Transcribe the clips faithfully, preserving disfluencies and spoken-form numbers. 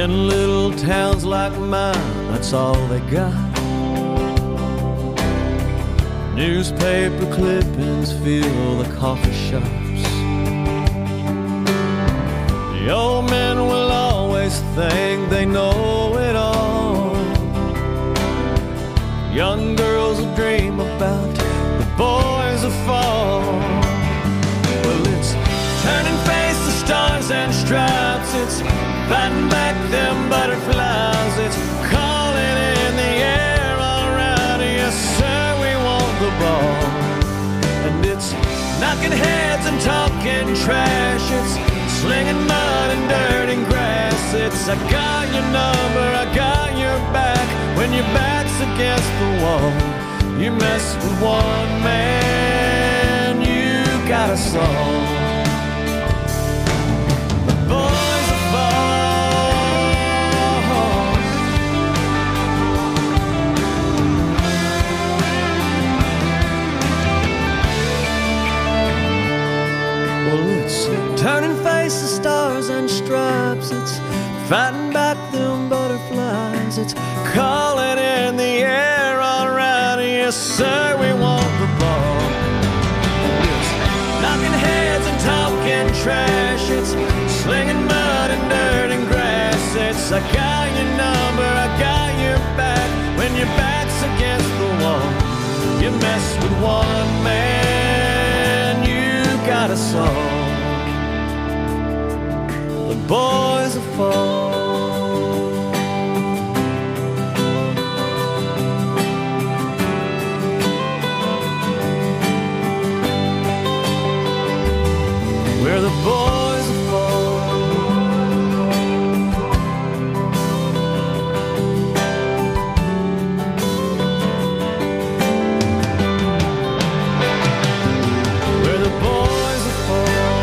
In little towns like mine, that's all they got. Newspaper clippings fill the coffee shops. The old men will always think they know it all. Young girls will dream about the boys of fall. Well, it's turning face to stars and stripes. It's fighting back them butterflies. It's calling in the air all around. Yes, sir, we want the ball. And it's knocking heads and talking trash. It's slinging mud and dirt and grass. It's I got your number, I got your back. When your back's against the wall, you mess with one man, you got us all. The boys are fall. Well, it's turning faces, stars and stripes. It's fighting back them butterflies. It's calling in the air all around. Yes, sir, we want the ball. It's knocking heads and talking trash. It's slinging mud and dirt and grass. It's I got your number, I got your back. When your back's against the wall, you mess with one man, you got us all. The boys are fall. We're the boys of fall. We're the boys of fall.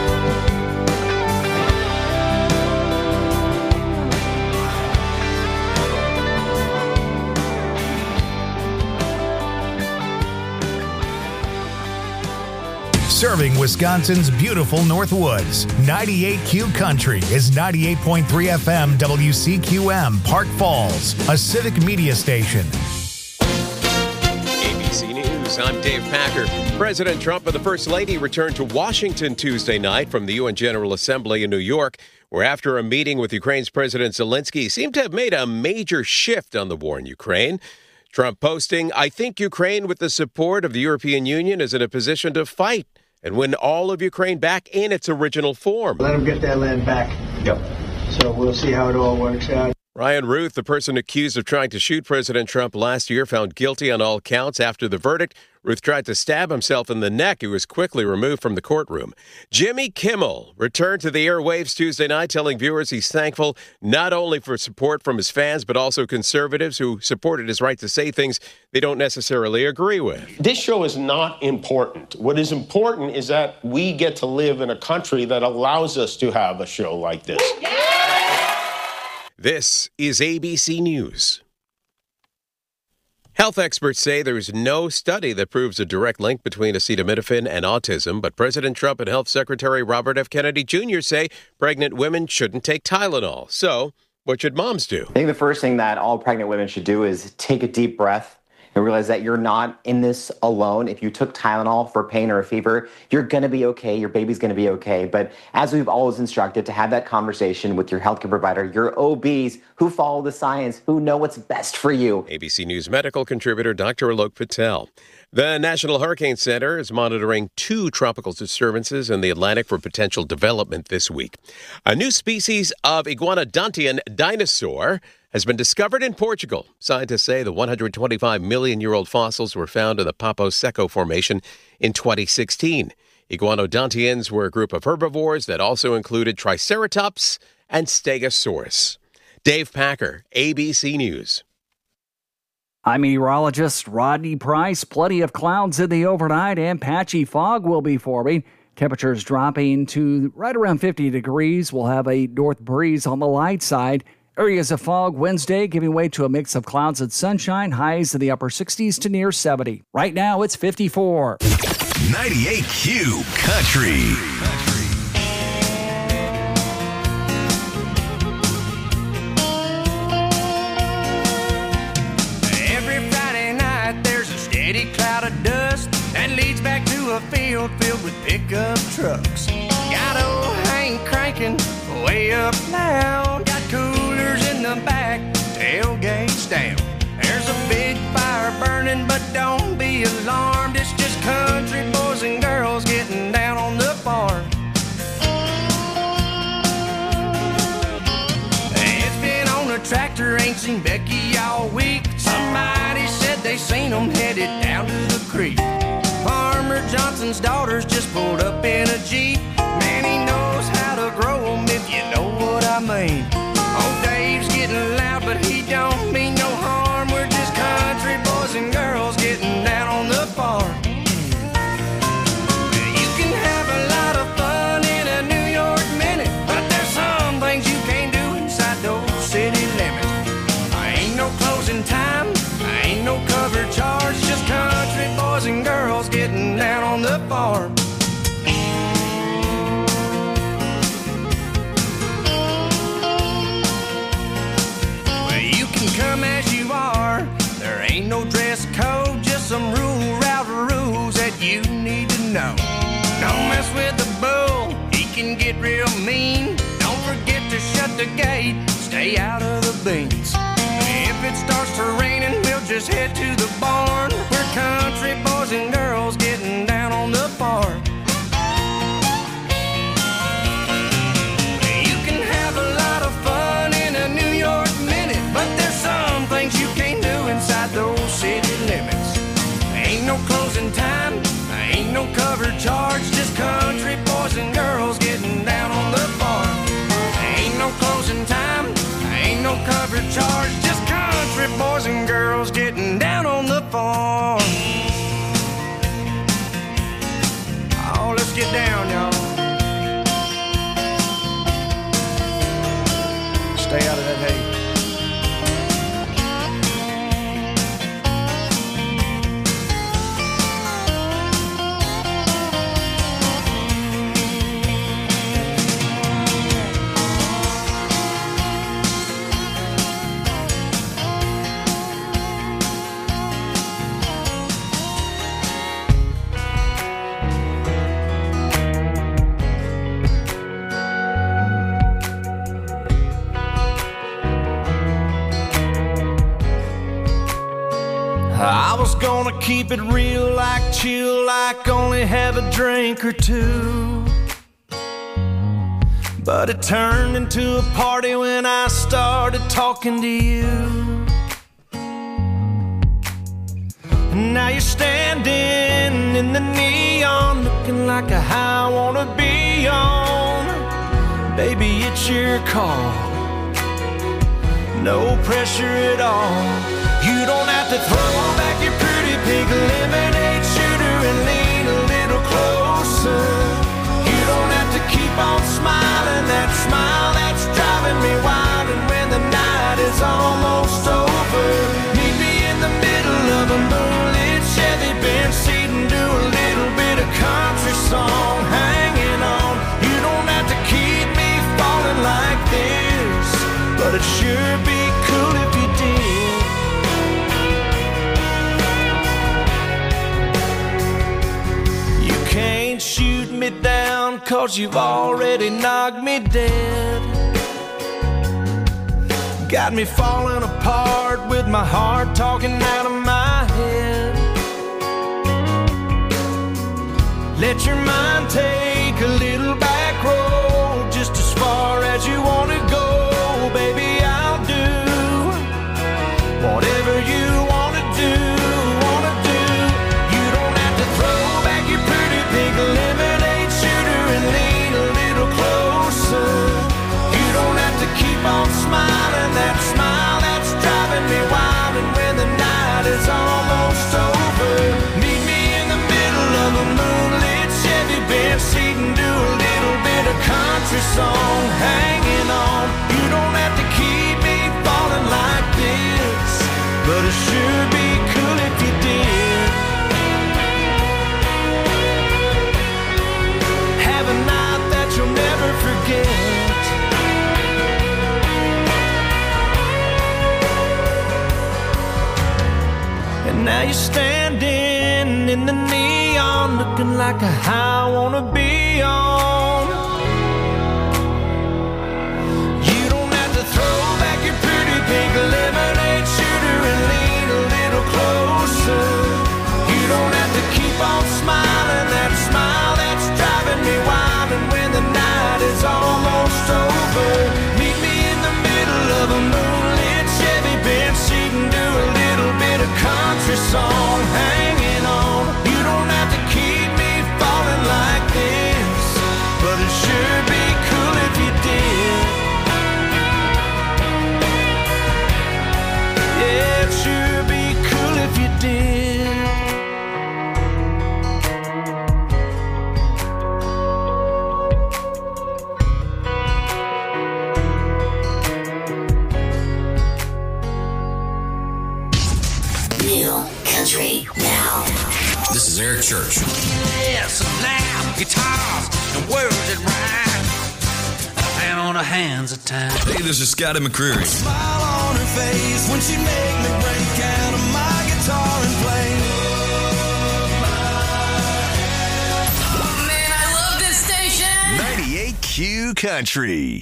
Serving Wisconsin's beautiful Northwoods. ninety-eight Q Country is ninety-eight point three F M W C Q M, Park Falls, a civic media station. A B C News, I'm Dave Packer. President Trump and the First Lady returned to Washington Tuesday night from the U N General Assembly in New York, where after a meeting with Ukraine's President Zelensky seemed to have made a major shift on the war in Ukraine. Trump posting, "I think Ukraine, with the support of the European Union, is in a position to fight and win all of Ukraine back in its original form." Let them get that land back. Yep. So we'll see how it all works out. Ryan Ruth, the person accused of trying to shoot President Trump last year, found guilty on all counts after the verdict. Ruth tried to stab himself in the neck. He was quickly removed from the courtroom. Jimmy Kimmel returned to the airwaves Tuesday night, telling viewers he's thankful not only for support from his fans, but also conservatives who supported his right to say things they don't necessarily agree with. This show is not important. What is important is that we get to live in a country that allows us to have a show like this. This is A B C News. Health experts say there is no study that proves a direct link between acetaminophen and autism, but President Trump and Health Secretary Robert F. Kennedy Junior say pregnant women shouldn't take Tylenol. So, what should moms do? I think the first thing that all pregnant women should do is take a deep breath and realize that you're not in this alone. If you took Tylenol for pain or a fever, you're going to be okay. Your baby's going to be okay. But as we've always instructed, to have that conversation with your healthcare provider, your O Bs who follow the science, who know what's best for you. A B C News medical contributor Doctor Alok Patel. The National Hurricane Center is monitoring two tropical disturbances in the Atlantic for potential development this week. A new species of iguanodontian dinosaur has been discovered in Portugal. Scientists say the one hundred twenty-five million year old fossils were found in the Papo Seco Formation in twenty sixteen. Iguanodontians were a group of herbivores that also included Triceratops and Stegosaurus. Dave Packer, A B C News. I'm meteorologist Rodney Price. Plenty of clouds in the overnight and patchy fog will be forming. Temperatures dropping to right around fifty degrees. We'll have a north breeze on the light side. Areas of fog Wednesday giving way to a mix of clouds and sunshine. Highs in the upper sixties to near seventy. Right now it's fifty-four. ninety-eight Q Country. pickup trucks. Got old Hank cranking way up loud. Got coolers in the back, tailgates down. There's a big fire burning, but don't be alarmed. It's just country boys and girls getting down on the farm. It's been on a tractor, ain't seen Becky all week. Somebody said they seen them headed down to the creek. Farmer Johnson's daughters just pulled up in a Jeep. Man, he knows how to grow them, if you know what I mean. Old Dave's getting loud, but he don't mean no harm. We're just country boys and girls getting down on the farm. You can have a lot of fun in a New York minute, but there's some things you can't do inside those city limits. I ain't no closing time, I ain't no cover charge, just country boys and girls getting down on the farm. Well, you can come as you are, there ain't no dress code, just some rule route rules that you need to know. Don't mess with the bull, he can get real mean. Don't forget to shut the gate, stay out of the beans. If it starts to raining, we'll just head to the barn. We're country boys and girls getting down on the farm. You can have a lot of fun in a New York minute, but there's some things you can't do inside those city limits. Ain't no closing time, ain't no cover charge, just country boys and girls getting down on the farm. Ain't no closing time, ain't no cover charge, just country boys and girls getting down on the farm. Oh, let's get down, y'all. Stay out of that hay. I was gonna keep it real, like chill, like only have a drink or two. But it turned into a party when I started talking to you. And now you're standing in the neon, looking like a high I wanna be on. Baby, it's your call, no pressure at all. You don't have to throw back your pretty pink lemonade shooter and lean a little closer. You don't have to keep on smiling, that smile that's driving me wild. And when the night is almost over, meet me in the middle of a moonlit Chevy Benz seat and do a little bit of country song hanging on. You don't have to keep me falling like this, but it'd sure be cool if you did. Can't shoot me down, cause you've already knocked me dead. Got me falling apart with my heart talking out of my head. Let your mind take a little back road, just as far as you want to go. Baby, I'll do whatever you want to do, want to do. You don't have to throw back your pretty pink lemonade shooter and lean a little closer. You don't have to keep on smiling, that smile that's driving me wild. And when the night is almost over, meet me in the middle of a moonlit Chevy Benz seat and do a little bit of country song hanging on. You don't have to keep me falling like this, but it sure be cool if you did. Have a night that you'll never forget. And now you're standing dancing in the neon, looking like a high I wanna be on. You don't have to throw back your pretty pink lemonade shooter and lean a little closer. You don't have to keep on smiling that smile that's driving me wild. And when the night is almost over, meet me in the middle of a moonlit Chevy bench seat and do a little bit of country song, hanging on. You don't have to keep me falling like this, but it sure be cool if you did. Yeah, it sure be cool if you did. Country now. This is Eric Church. Yes, now guitars and words that rhyme, and on the hands of time. Hey, this is Scotty McCreery. Smile on her face when she make me break out of my guitar and play. Oh man, I love this station. ninety-eight Q Country.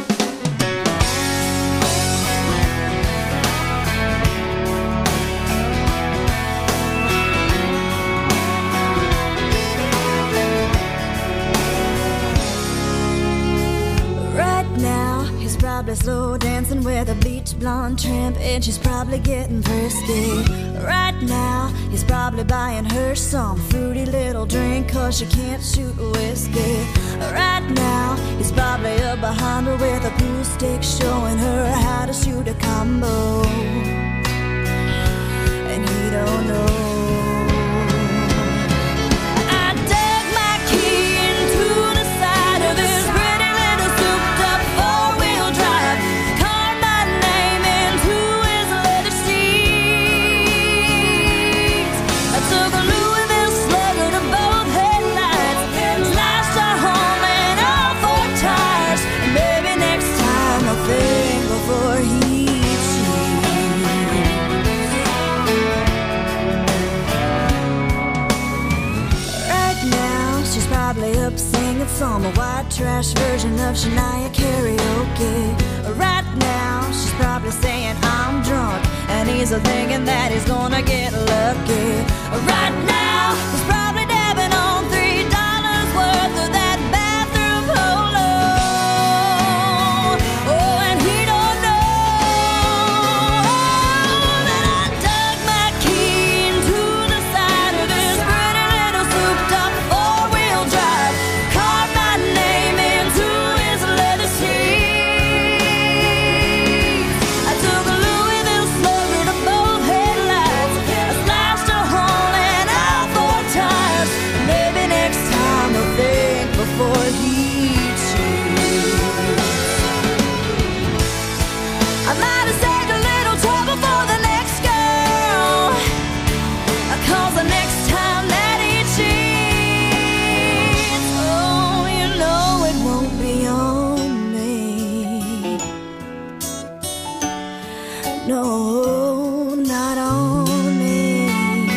Probably slow dancing with a bleach blonde tramp, and she's probably getting thirsty. Right now, he's probably buying her some fruity little drink, cause she can't shoot whiskey. Right now, he's probably up behind her with a pool stick, showing her how to shoot a combo. And he don't know. Some white trash version of Shania karaoke. Right now, she's probably saying I'm drunk, and he's thinking that he's gonna get lucky. Right now, he's probably dabbing on three dollars worth of that bathroom polo. Oh, and he don't know that I dug my key into the side of this pretty little souped-up four-wheel drive. Name into his leather seats. I took a Louisville slugger to both headlights. I slashed a hole in all four tires. Maybe next time I'll think before he cheats. I might have saved a little trouble for the next girl, cause the next time that he cheats, no, not on me.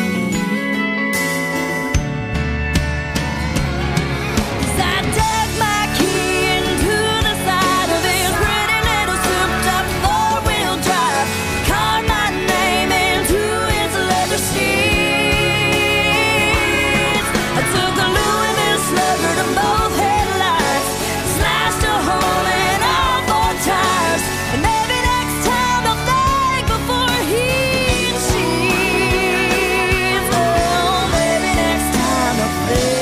Cause I dug my key into the side of his pretty little souped-up four-wheel drive, carved my name into his leather seats. I took a Louisville slugger to both headlights, slashed a hole in all four tires, and maybe next time I'll think before he cheats. Oh, maybe next time I'll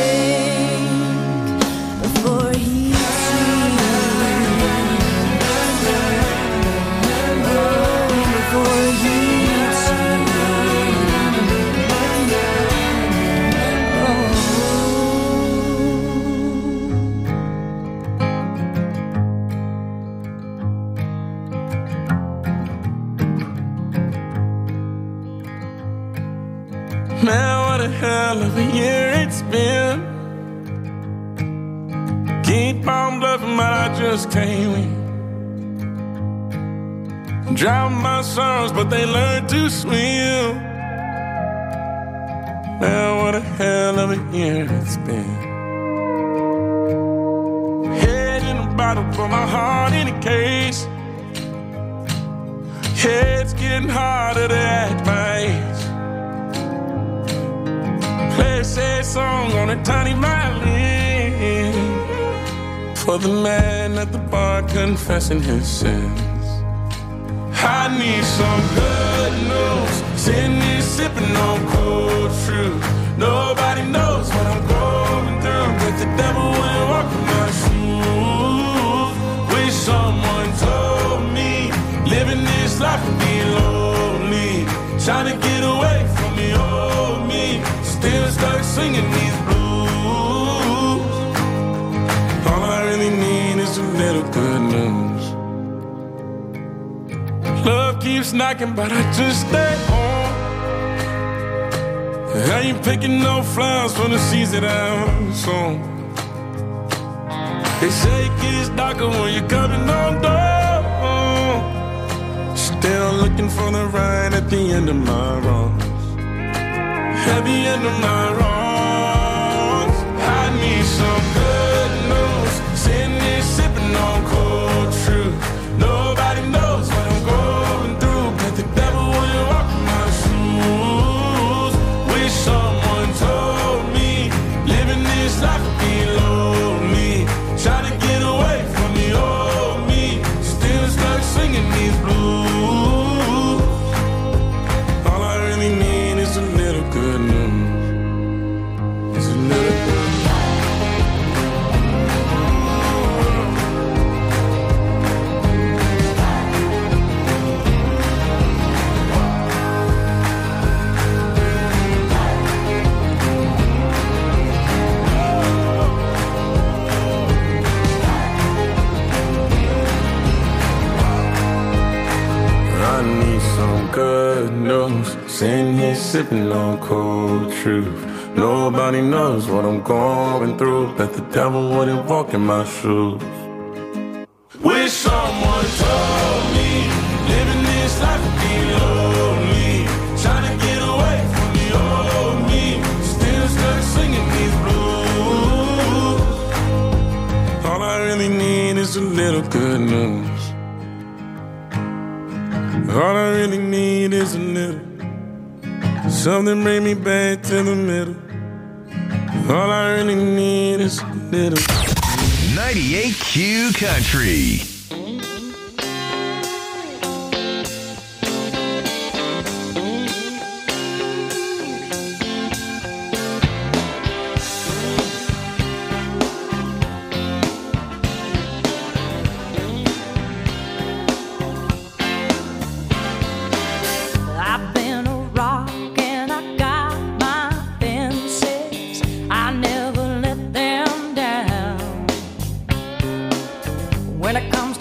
think before he cheats. Oh, before he Man, what a hell of a year it's been. Keep on bluffing, but I just can't win. Drown my sorrows, but they learn to swim. Man, what a hell of a year it's been. Head in a bottle, put my heart in a case. Yeah, it's getting harder to act my age. Play a sad song on a tiny violin for the man at the bar confessing his sins. I need some good news. Sitting here sipping on cold fruit. Nobody knows what I'm going through, but the devil will walk in my shoes. Wish someone told me living this life would be lonely. Trying to get away from the old me. Still stuck singing these blues. All I really need is a little good news. Love keeps knocking, but I just stay home. I ain't picking no flowers for the seeds that I'm sown. They say it gets darker when you're coming on door. Still looking for the right at the end of my wrongs. At the end of my wrongs, I need some good news. Sitting here sipping on cold truth. Nobody knows what I'm going through, but the devil will walk in my shoes. Wish someone told me living this life would be lonely. Try to get away from the old me. Still stuck singing these blues. All I really need is a little good news. It's a little good good news. Sitting here sipping on cold truth. Nobody knows what I'm going through, but the devil wouldn't walk in my shoes. Wish someone told me living this life would be lonely. Trying to get away from the old me. Still stuck singing these blues. All I really need is a little good news. All I really need is a little. Something bring me back to the middle. All I really need is a little. ninety-eight Q Country. When it comes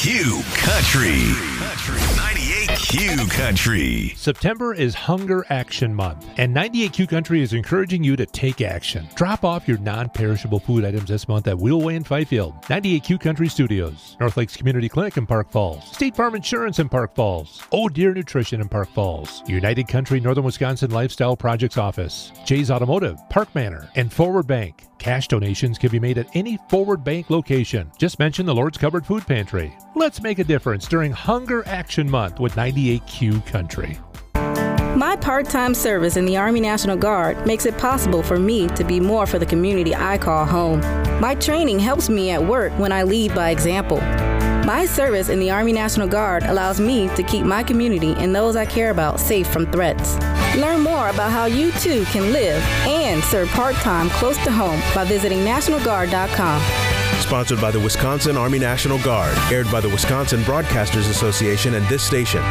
Q Country. ninety-eight Q Country. September is Hunger Action Month, and ninety-eight Q Country is encouraging you to take action. Drop off your non-perishable food items this month at Wheelway in Fifield, ninety-eight Q Country Studios, North Lakes Community Clinic in Park Falls, State Farm Insurance in Park Falls, Oh Deer Nutrition in Park Falls, United Country Northern Wisconsin Lifestyle Projects Office, Jay's Automotive, Park Manor, and Forward Bank. Cash donations can be made at any Forward Bank location. Just mention the Lord's Cupboard Food Pantry. Let's make a difference during Hunger Action Month with ninety-eight Q Country. My part-time service in the Army National Guard makes it possible for me to be more for the community I call home. My training helps me at work when I lead by example. My service in the Army National Guard allows me to keep my community and those I care about safe from threats. Learn more about how you too can live and serve part-time close to home by visiting national guard dot com. Sponsored by the Wisconsin Army National Guard. Aired by the Wisconsin Broadcasters Association and this station.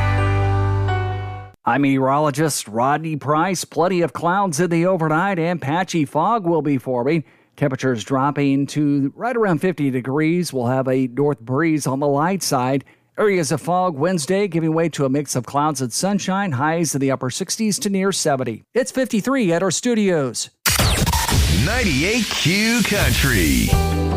I'm meteorologist Rodney Price. Plenty of clouds in the overnight and patchy fog will be forming. Temperatures dropping to right around fifty degrees. We'll have a north breeze on the light side. Areas of fog Wednesday giving way to a mix of clouds and sunshine. Highs in the upper sixties to near seventy. It's fifty-three at our studios. ninety-eight Q Country.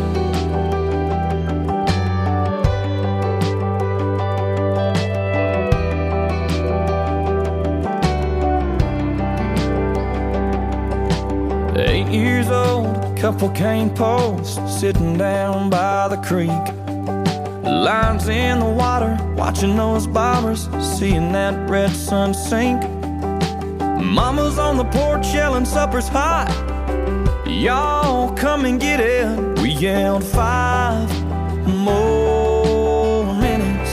Eight years old, couple cane posts sitting down by the creek. Lines in the water, watching those bobbers, seeing that red sun sink. Mama's on the porch yelling supper's hot. Y'all come and get it. We yelled five more minutes.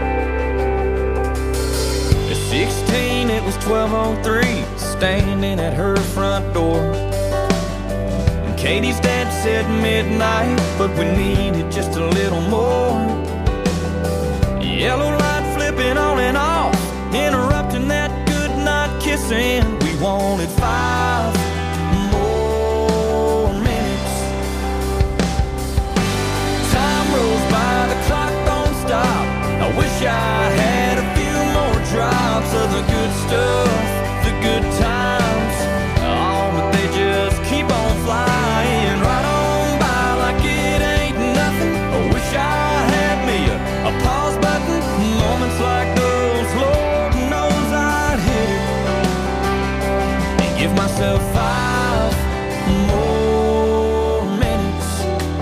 At sixteen, it was twelve oh three, standing at her front door. Katie's dad said midnight, but we needed just a little more. Yellow light flipping on and off, interrupting that good night kissing. We wanted five more minutes. Time rolls by, the clock don't stop. I wish I had a few more drops of the good stuff, the good times. Oh, but they just keep on flying. Like those, Lord knows I'd hit it and give myself five more minutes.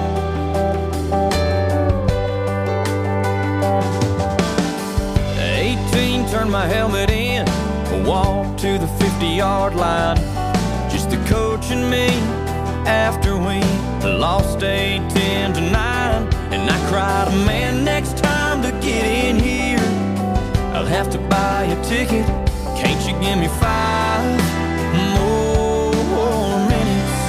eighteen, turned my helmet in, walked to the fifty-yard line. Just the coach and me after we lost eight, ten to nine. And I cried, man, next time to get in here I'll have to buy a ticket. Can't you give me five more minutes?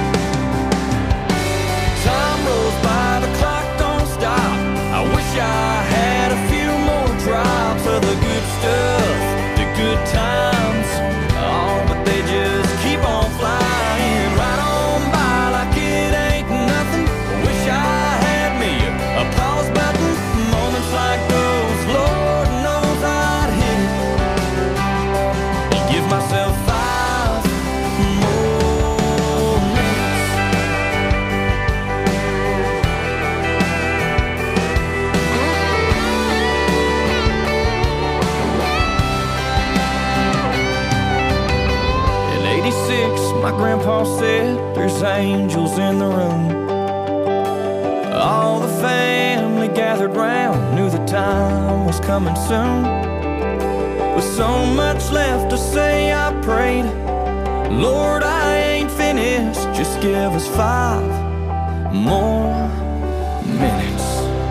Time rolls by, the clock don't stop. I wish I had a few more drops of the good stuff, the good times. Oh, but they just keep on flying right on by like it ain't nothing. Wish I had me a pause button. Moments like those, Lord knows I'd hit it and give myself five more minutes. In eighty-six, my grandpa said there's angels in the room. All the family gathered round, knew the time was coming soon. With so much left to say, I prayed, Lord, I ain't finished, just give us five more minutes.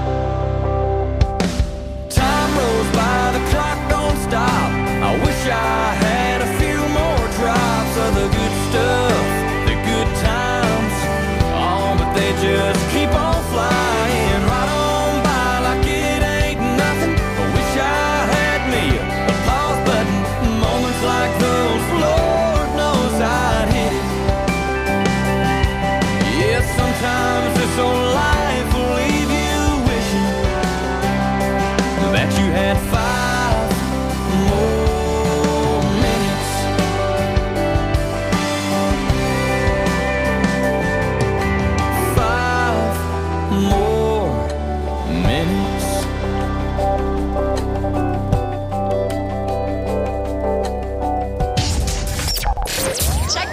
Time rolls by, the clock don't stop. I wish I had a few more drops of the good stuff, the good times. Oh, but they just keep on flying right on by like it ain't nothing. I wish I had me a pause button. Moments like those, Lord knows I'd hit it. Yeah, sometimes this old life will leave you wishing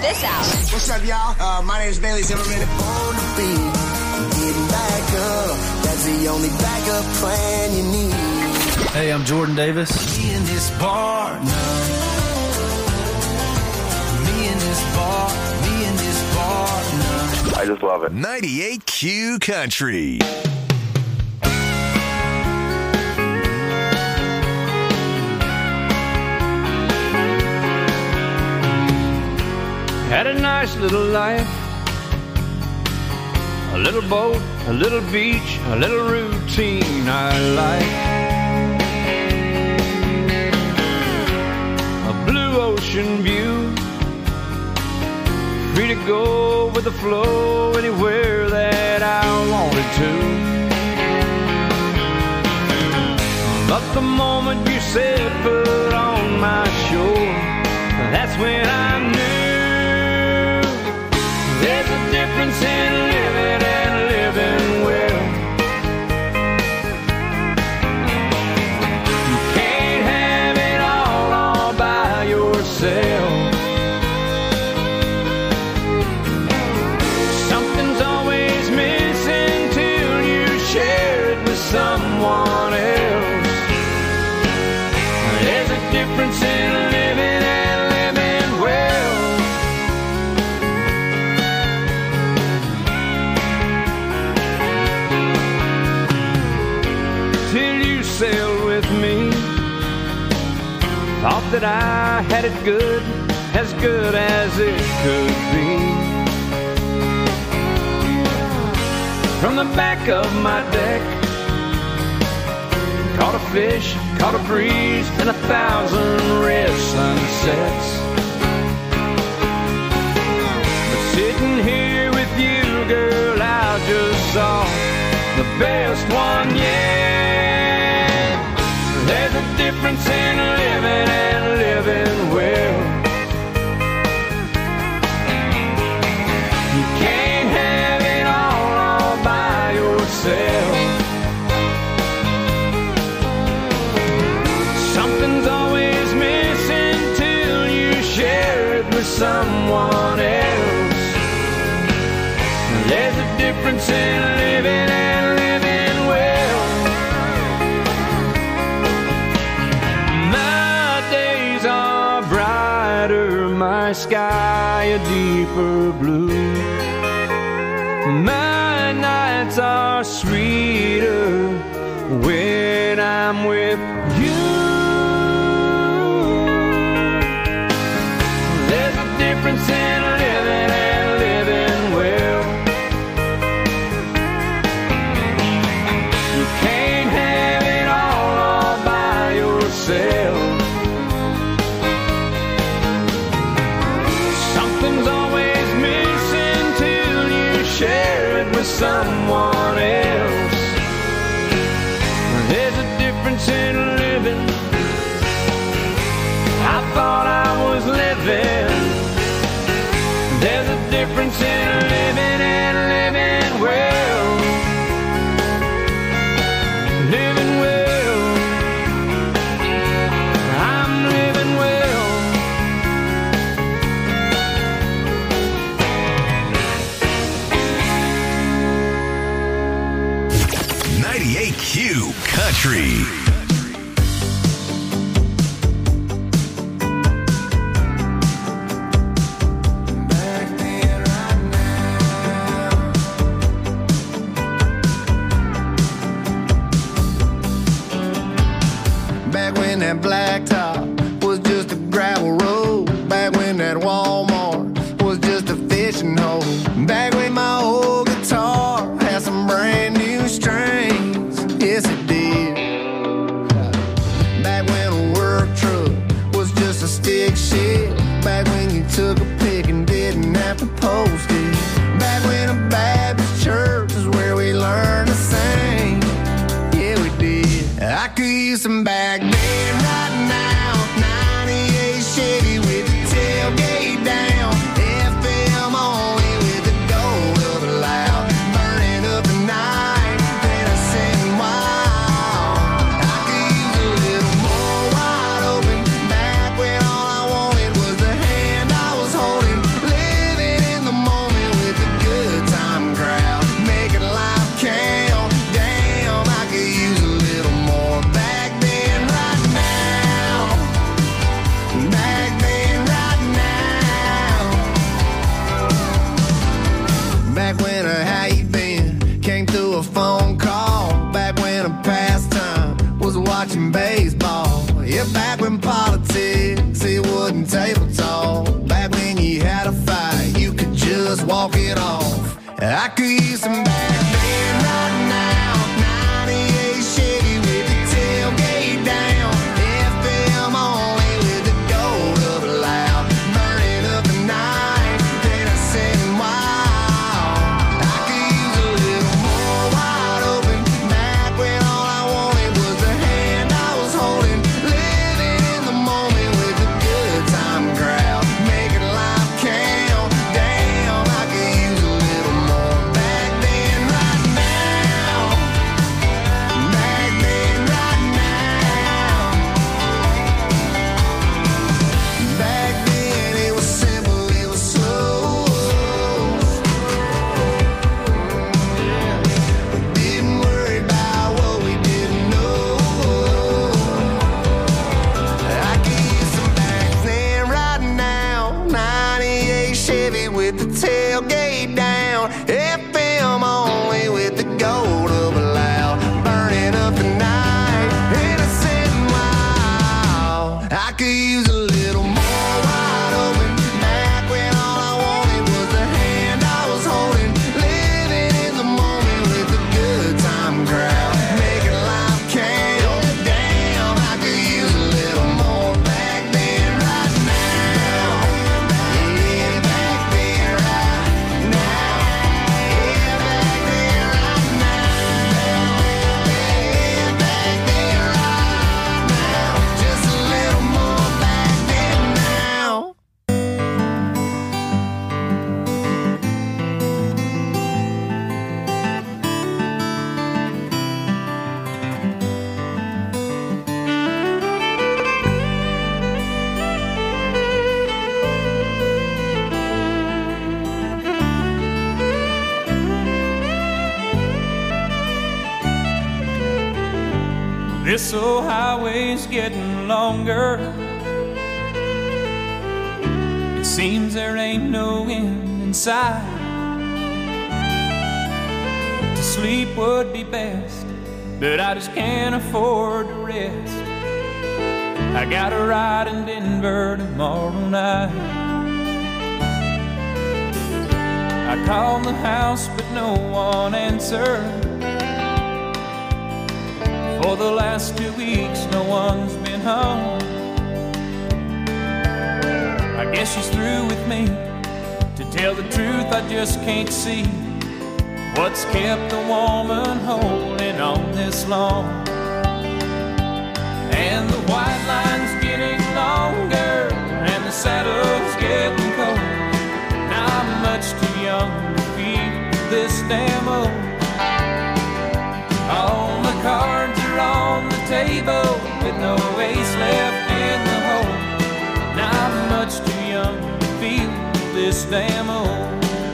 this out. What's up, y'all? Uh, my name is Bailey Zimmerman. On the beat, getting back up. That's the only backup plan you need. Hey, I'm Jordan Davis. Me in this bar, no. Me in this bar, me in this bar, no. I just love it. ninety-eight Q Country. Had a nice little life, a little boat, a little beach, a little routine I like. A blue ocean view, free to go with the flow anywhere that I wanted to. But the moment you said put on my shore, that's when I knew there's a difference in living and living well. You can't have it all all by yourself. Something's always missing till you share it with someone else. There's a difference in living and living well. Sailed with me, thought that I had it good, as good as it could be. From the back of my deck, caught a fish, caught a breeze, and a thousand red sunsets. But sitting here with you, girl, I just saw the best one yet. There's a difference in living and living well. You can't have it all, all by yourself. Something's always missing till you share it with someone else. There's a difference in living and living well. My sky a deeper blue. My nights are sweeter when I'm with you. There's a difference in living and living well. You can't have it all, all by yourself. Something's always missing till you share it with someone else. There's a difference in living. I thought I was living. There's a difference in living and living well. Living well. I'm living well. ninety-eight Q Country. Back when that blacktop was just a gravel road. Back when that Walmart was just a fishing hole. Back when my old guitar had some brand new strings. Yes, it did. Back when a work truck was just a stick shift. Back when you took a pic and didn't have to post it. Back when a Baptist church is where we learned to sing. Yeah, we did. I could use some back then right now. ninety-eight Chevy with the tailgate down. F M only with the door up loud. Burning up the night, then I sing wild. I could use a little more wide open. Back when all I wanted was the hand I was holding. I could use some back then right now. ninety-eight Chevy with the tailgate down. F M only with the gold up loud. Burning up the night, then I said wow. I could use a little more wide open. Back when all I wanted was the hand I was holding. Living in the moment with the good time crowd. Making life count. Damn, I could use a little more back then right now. Back then right now. Back then it was simple, it was slow. Didn't worry about what we didn't know. I could use some back then right now. ninety-eight Chevy with the tailgate down. F M only with the gold up loud. Burning up the night. And I said, wow. I could use a little more wide open. Back when all I wanted was the hand I was holding. Living in the moment with the good time crowd. Making life count. Damn, I could use a little more back then right now. Yeah, back then right now. Yeah, back then right now. Yeah, back then right now. Just a little more back then now. This old highway's getting longer. It seems there ain't no end in sight. To sleep would be best, but I just can't afford to rest. I got a ride in Denver tomorrow night. I called the house, but no one answered. For the last two weeks, no one's been home. I guess she's through with me. To tell the truth, I just can't see what's kept a woman holding on this long. And the white line's getting longer, and the saddle's getting cold. Now I'm much too young to feel this damn old. All the cards are on the table with no ace left in the hole. Now I'm much too young to feel this damn old.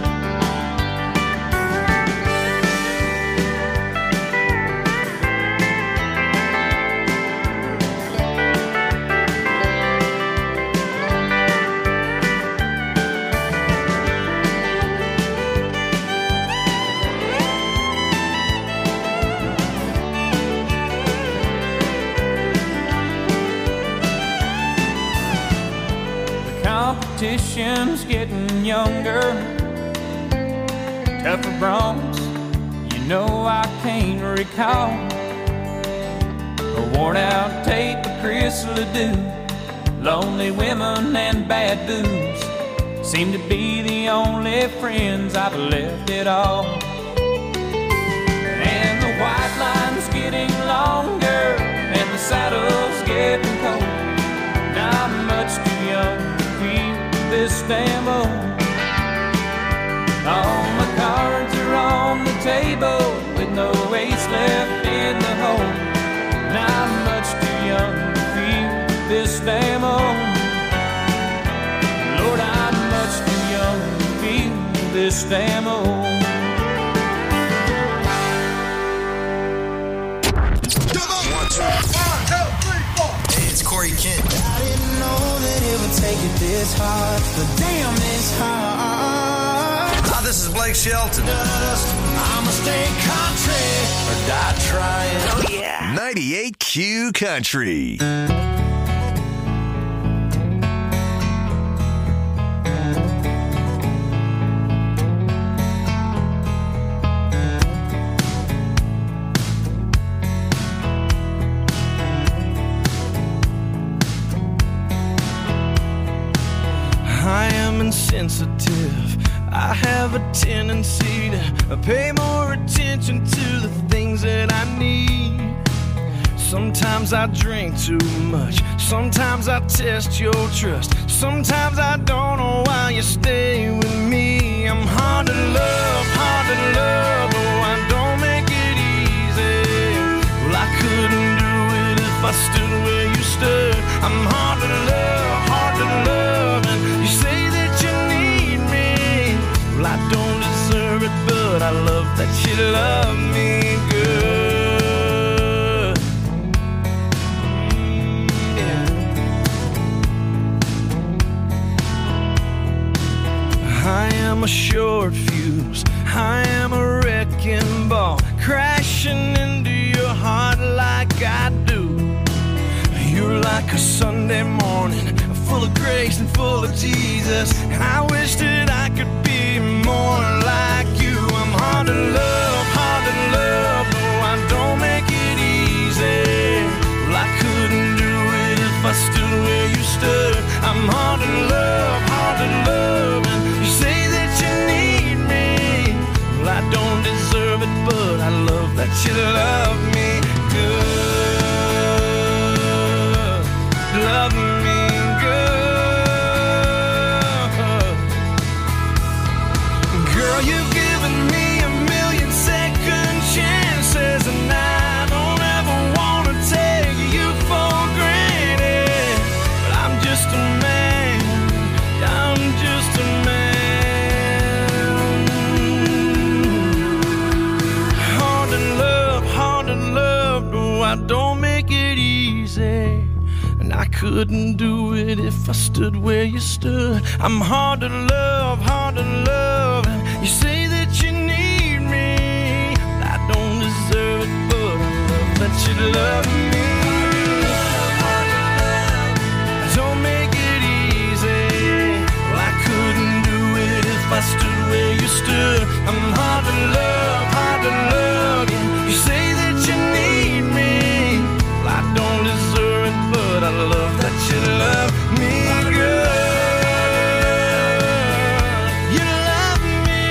Competition's getting younger, tougher broncs, you know I can't recall. A worn out tape of Chris Ledoux, lonely women and bad booze seem to be the only friends I've left at all. And the white line's getting longer, and the saddle's getting cold. Now I'm much too young this damn old. All my cards are on the table with no ace left in the hole. Now I'm much too young to feel this damn old. Lord, I'm much too young to feel this damn old. One, two, one, two, three, four. Hey, it's Corey Kent. I didn't know that it would take it this hard, but damn, it's hard. Hi, this is Blake Shelton. Dust, I'ma stay country or die trying. Oh, yeah. ninety-eight Q Country. have a tendency to pay more attention to the things that I need. Sometimes I drink too much, sometimes I test your trust, sometimes I don't know why you stay with me. I'm hard to love, hard to love, oh, I don't make it easy. Well, I couldn't do it if I stood where you stood. I'm hard to love, hard to love, and you say that you need me. Well, I don't deserve it, but I love that you love me good. I am a short fuse, I am a wrecking ball, crashing into your heart like I do. You're like a Sunday morning, full of grace and full of Jesus, and I wish that I could be more like you. I'm hard to love, hard to love, no, I don't make it easy. Well, I couldn't do it if I stood where you stood. I'm hard to love, hard to love, and you say that you need me. Well, I don't deserve it, but I love that you love me good. Love me good. Girl, you've given me a million second chances, and I don't ever want to take you for granted. But I'm just a man, I'm just a man. Hard to love, hard to love, no, I don't make it easy. And I couldn't do it if I stood where you stood. I'm hard to love, hard to love, and you say that you need me. I don't deserve it, but I love that you love me. Don't make it easy. Well, I couldn't do it if I stood where you stood. I'm hard to love, hard to love, and you say that you need me. Well, I don't deserve it, but I love that you love me good. You love me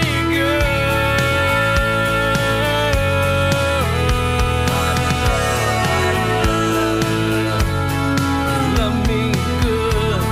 good. You love me good.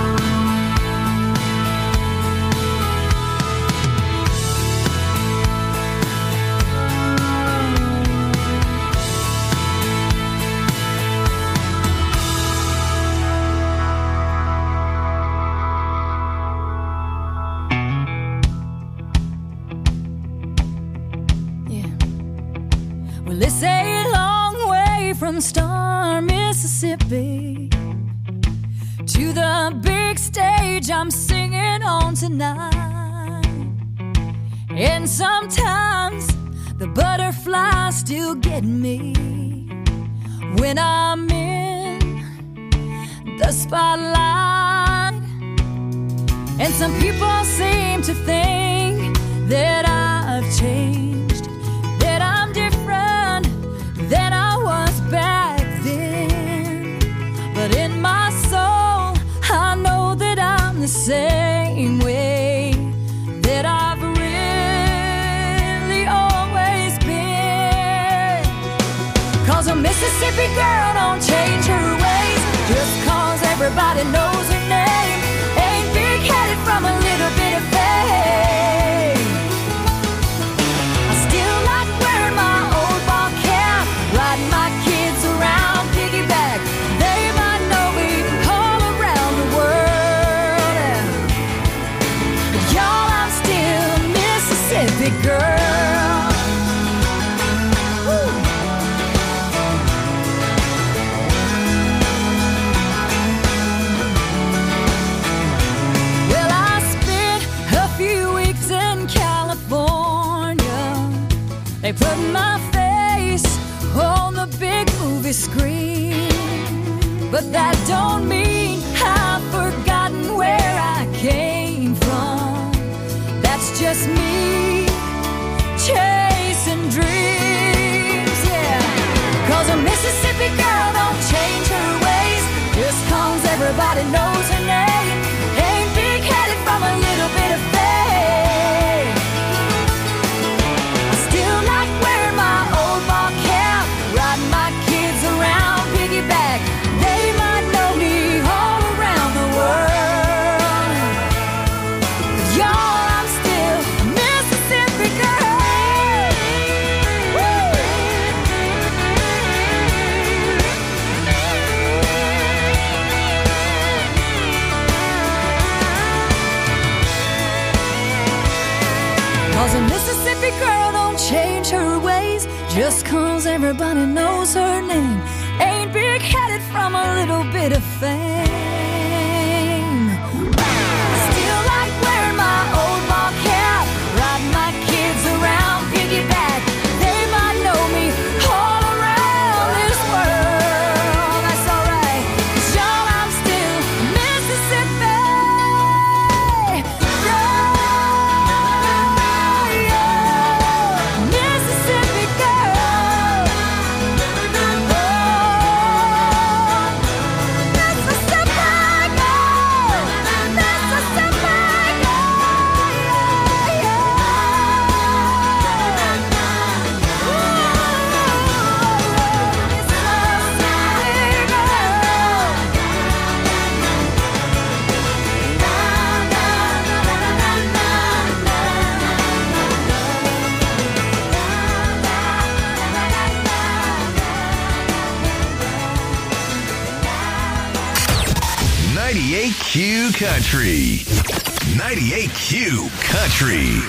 Well, it's a long way from Star, Mississippi to the big stage I'm singing on tonight. And sometimes the butterflies still get me when I'm in the spotlight. And some people seem to think that I've changed, that I'm different than I was back then. But in my soul, I know that I'm the same way that I've really always been. Cause a Mississippi girl don't change her ways just cause everybody knows her name. Ain't big-headed from a little bit of fame. I still like wearing my old ball cap, riding my kids around piggyback. They might know me all around the world. But y'all, I'm still a Mississippi girl. Woo. Well, I spent a few weeks in California. They put my face on the big movie screen. But that don't mean I've forgotten where I came from. That's just me chasing dreams, yeah. Cause a Mississippi girl don't change her ways just cause everybody knows her name. Ain't big-headed from a little bit of fame. Cause a Mississippi girl don't change her ways just cause everybody knows her name. Ain't big-headed from a little bit of fame. Still like wearing my old ball cap, riding my kids around piggyback. They might know me all around this world. That's alright, cause y'all, I'm still Mississippi. ninety-eight Q Country. ninety-eight Q Country.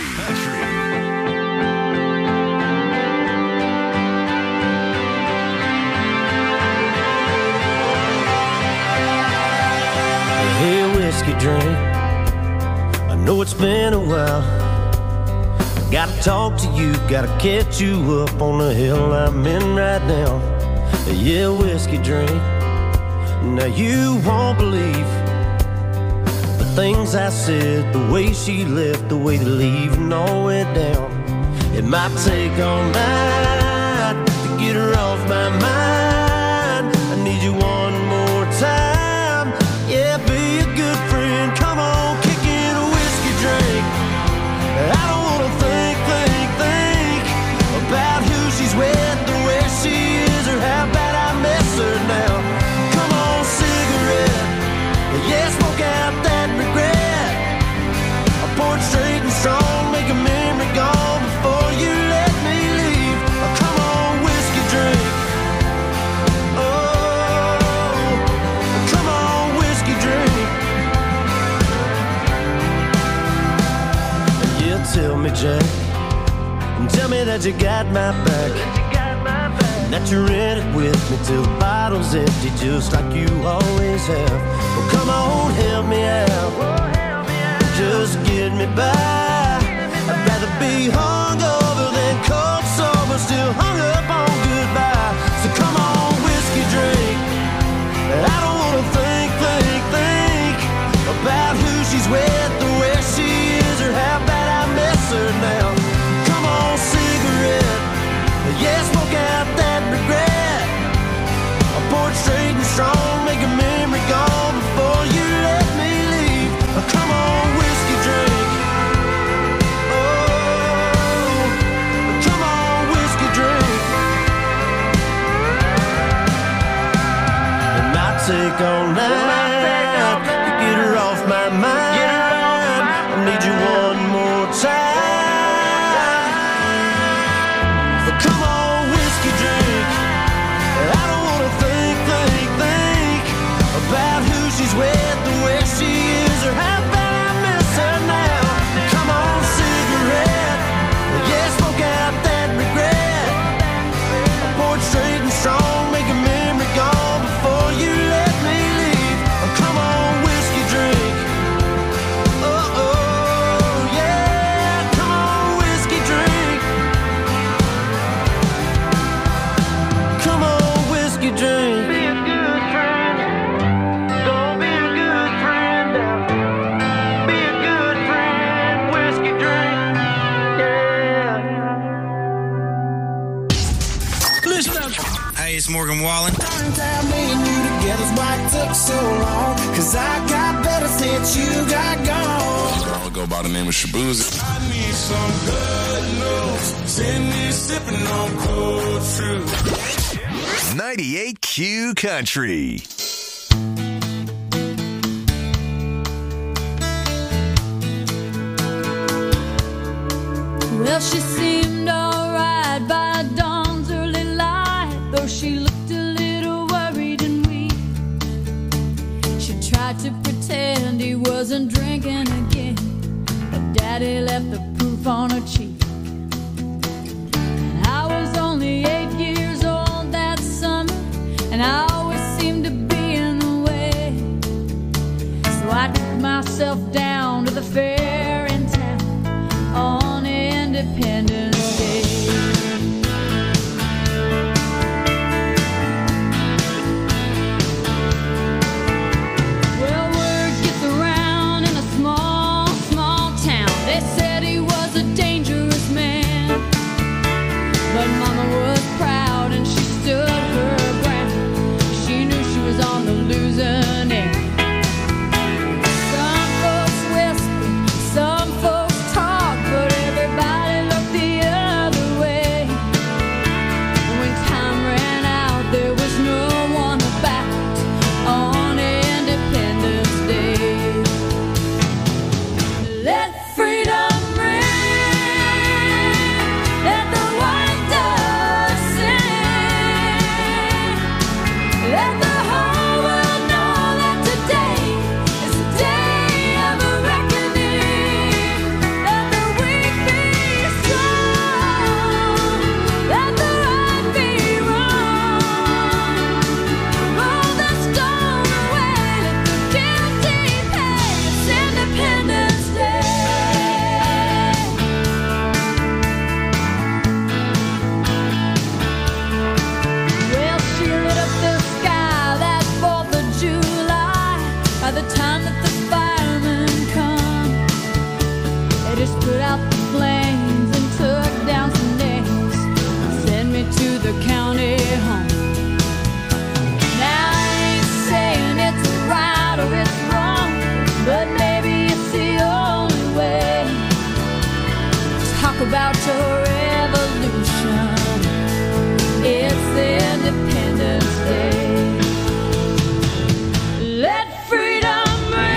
Hey, whiskey drink, I know it's been a while. Gotta talk to you, gotta catch you up on the hill I'm in right now. Yeah, whiskey drink, now you won't believe the things I said, the way she left, the way the leaving all went down. It might take all night to get her off my mind. I need you one more time. Yeah, be a good friend. Come on, kick in a whiskey drink. I don't wanna think, think, think about who she's with, or where she is, or how bad I miss her now. Come on, cigarette. Yeah, smoke out that regret. I pour it straight and strong, make a memory gone before you let me leave. Oh, come on, whiskey drink. Oh, come on, whiskey drink. Yeah, tell me, Jack, tell me that you got my back, that you're in it with me till the bottle's empty, just like you always have. Well, come on, help me out, just get me by. I'd rather be hungover than cold sober, still hung up on goodbye. So come on, whiskey drink. I don't wanna think, think, think about who she's with, or where she is, or how bad I miss her now. Come on, cigarette. Yeah, smoke out that regret. I pour it straight and strong, make a memory gone before you let me leave. Oh, come on, whiskey drink. Oh, come on, whiskey drink. It might take all night to get her off my mind. I need you one more time. Come on, whiskey drink. I don't wanna think, think, think about who she's with, or where she is, or how bad I miss her now. Come on, cigarette. Yeah, smoke out that regret. I pour it straight and strong, make a memory gone before you let me leave. Oh, come on, whiskey drink. Oh, oh, yeah. Come on, whiskey drink. Come on, whiskey drink. Be a good friend. Don't be a good friend. Be a good friend. Whiskey drink. Yeah. Listen up. Hey, it's Morgan Wallen. Tell me and you together's why it took so long. Cause I got better since you got gone. I would go by the name of Shabuzi. I need some good news. Send me sipping on cold fruit. ninety-eight Q Country. Well, she seemed alright by dawn's early light, though she looked a little worried and weak. She tried to pretend he wasn't drinking again, but Daddy left the proof on her cheek. I was only eight years old that summer, and I always seemed to be in the way. So I took myself down to the fair in town on Independence Day. Well, word gets around in a small, small town. They said he was a dangerous man, but Mama was proud and she stood her ground. She knew she was on the losing end. Some folks whisper, some folks talk, but everybody looked the other way. When time ran out, there was no one about on Independence Day. Let freedom ring, let the white dove sing, let the whole world know that today is the day of a reckoning. Let the weak be strong, let the right be wrong. Roll the stone away, let the guilty pay. It's Independence Day. Well, she lit up the sky that fourth of July. By the time that the firemen come, they just put out the flames and took down some names and sent me to the county home. Now I ain't saying it's right or it's wrong, but maybe it's the only way. Talk about your revolution. It's Independence Day. Let freedom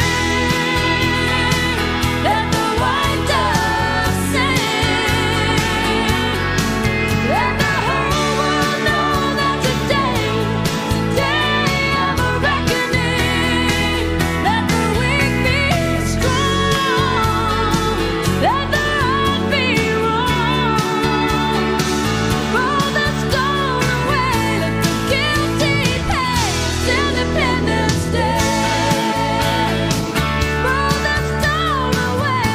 ring, let the white dove sing, let the whole world know that today is the day of a reckoning. Let the weak be strong, let the right be wrong. Roll the stone away, let the guilty pay. It's Independence Day. Roll the stone away.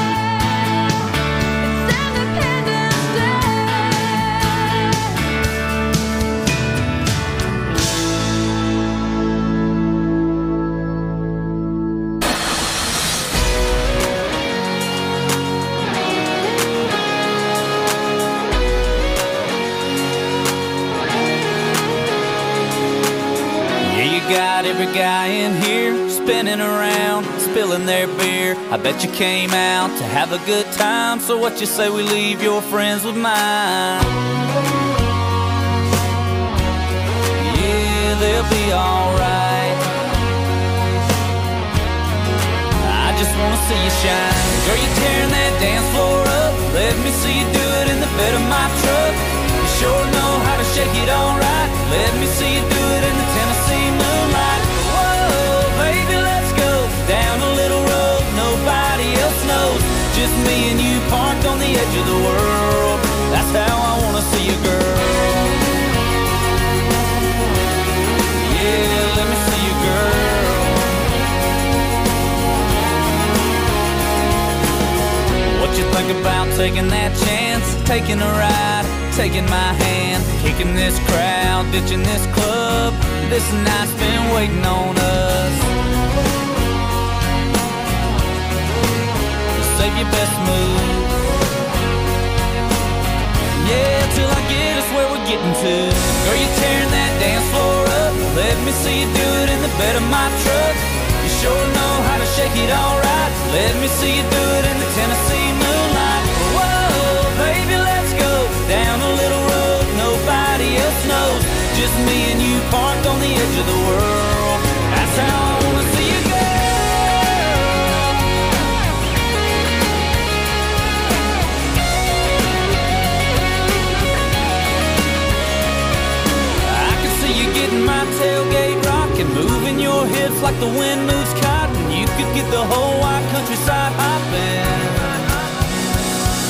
It's Independence Day. Yeah, you got every guy in here spinning around, spilling their beer. I bet you came out to have a good time. So what you say we leave your friends with mine? Yeah, they'll be alright. I just wanna see you shine. Girl, you tearing that dance floor up. Let me see you do it in the bed of my truck. You sure know how to shake it alright. Let me see you do it in the Tennessee moonlight. Whoa, baby, let's go down a little road nobody else knows. Just me and you parked on the edge of the world. That's how I wanna see you, girl. Yeah, let me see you, girl. What you think about taking that chance, taking a ride, taking my hand, kicking this crowd, ditching this club? This night's been waiting on us. Save your best move. Yeah, till I get us where we're getting to. Girl, you tearing that dance floor up. Let me see you do it in the bed of my truck. You sure know how to shake it alright. Let me see you do it in the Tennessee moonlight. Whoa, baby, let's go down a little road nobody else knows. Just me and you parked on the edge of the world. That's how I wanna see you, girl. I can see you getting my tailgate rocking, moving your hips like the wind moves cotton. You could get the whole wide countryside hopping.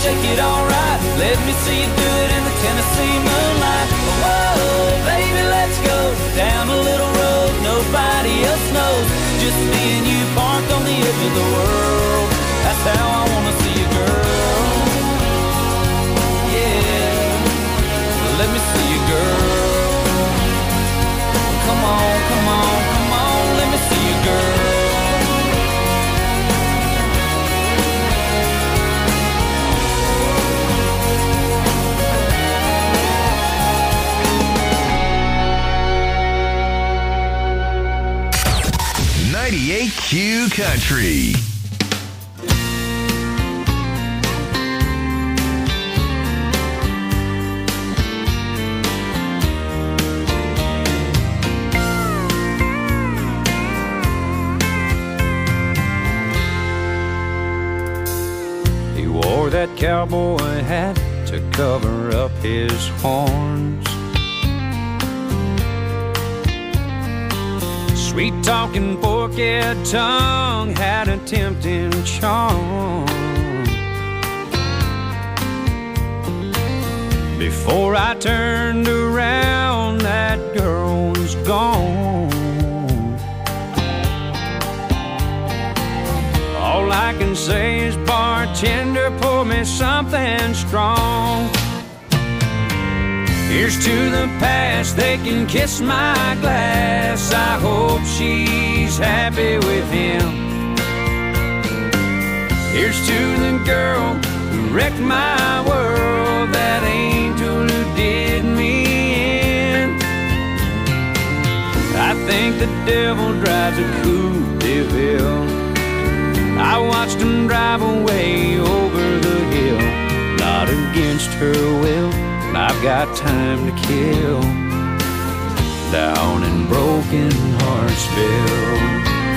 shake it all right. Let me see you do it in the Tennessee moonlight. Whoa, baby, let's go down a little road nobody else knows. Just me and you parked on the edge of the world. That's how I wanna see you, girl. Yeah, let me see you, girl. Come on, come on, come on, let me see you, girl. ninety-eight Q Country. He wore that cowboy hat to cover up his horns. Sweet-talking, forked tongue had a tempting charm. Before I turned around, that girl was gone. All I can say is, bartender, pour me something strong. Here's to the past, they can kiss my glass. I hope she's happy with him. Here's to the girl who wrecked my world, that angel who did me in. I think the devil drives a Coupe de Ville. I watched him drive away over the hill, not against her will. I've got time to kill down in Broken Heartsville.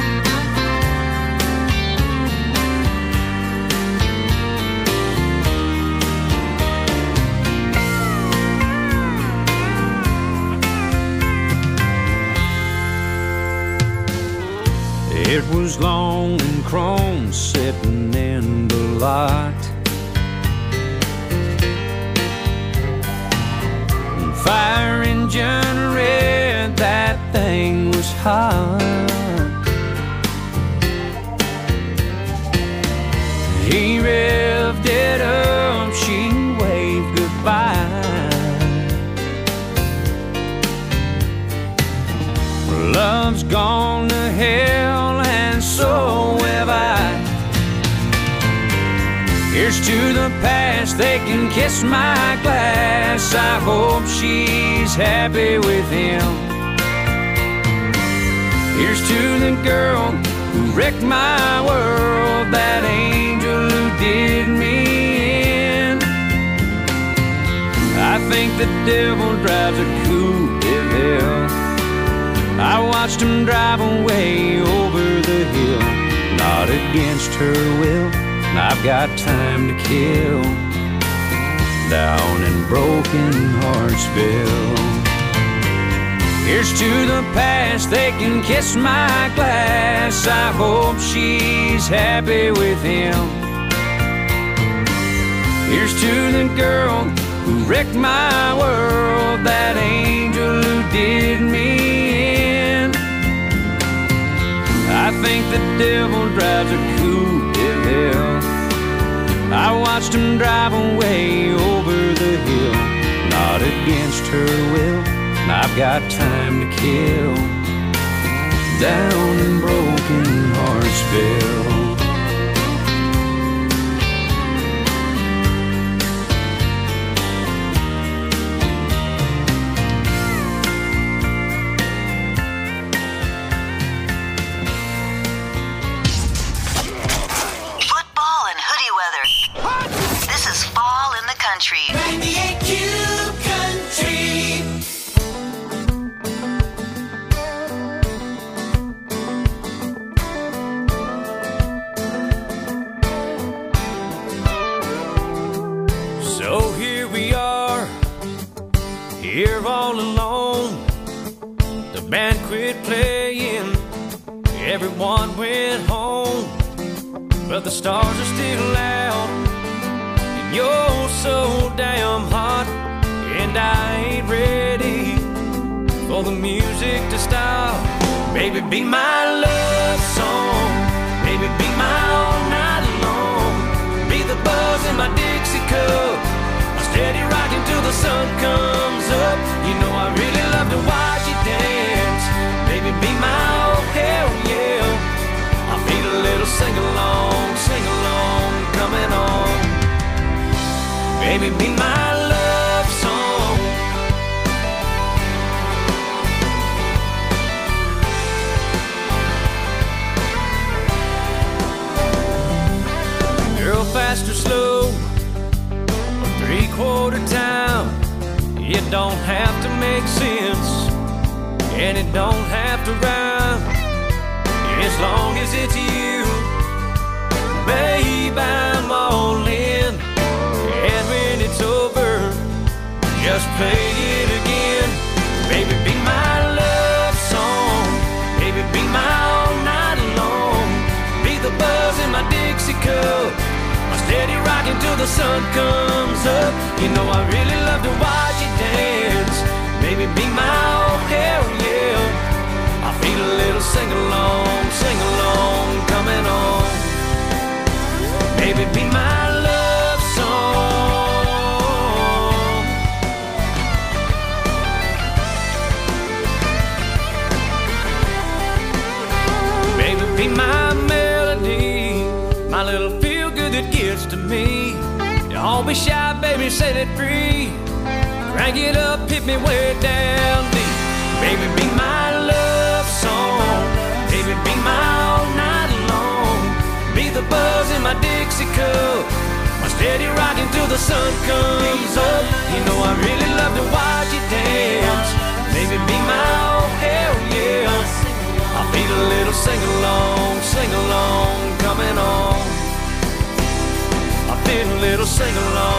It was long and chrome sitting in the lot. Fire engine red, that thing was hot. He revved it up, she waved goodbye. Love's gone to hell and so have I. Here's to the past, they can kiss my glass. I hope she's happy with him. Here's to the girl who wrecked my world, that angel who did me in. I think the devil drives a Coupe de Ville. I watched him drive away over the hill, not against her will. I've got time to kill down in Broken Heartsville. Here's to the past, they can kiss my glass. I hope she's happy with him. Here's to the girl who wrecked my world, that angel who did me in. I think the devil drives a Coupe de Ville. I watched him drive away over the hill, not against her will. I've got time to kill down in Broken Heartsville. Country. ninety-eight Q Country. So here we are, here all alone. The band quit playing, everyone went home, but the stars are still out. You're so damn hot, and I ain't ready for the music to stop. Baby, be my love song. Baby, be my all night long. Be the buzz in my Dixie cup. I'm steady rocking till the sun comes up. You know I really love to watch you dance. Baby, be my oh hell yeah. I feel a little sing-along, sing-along coming on. Baby, be my love song. Girl, fast or slow, three-quarter time. It don't have to make sense, and it don't have to rhyme. As long as it's you, babe, I'm all in. And when it's over, just play it again. Baby, be my love song. Baby, be my all night long. Be the buzz in my Dixie cup. I'm steady rocking till the sun comes up. You know I really love to watch you dance. Baby, be my oh hell yeah. I feel a little sing-along, sing-along coming on. Baby, be my love song. Baby, be my melody, my little feel-good that gets to me. Don't be shy, baby, set it free. Crank it up, hit me way down deep. Baby, be my love song. Baby, be my all night long. Be the buzz in my Dixie cup. I'm steady rocking till the sun comes up. You know I really love to watch you dance. Baby, be my oh hell yeah. I feel a little sing-along, sing-along coming on. I feel a little sing-along.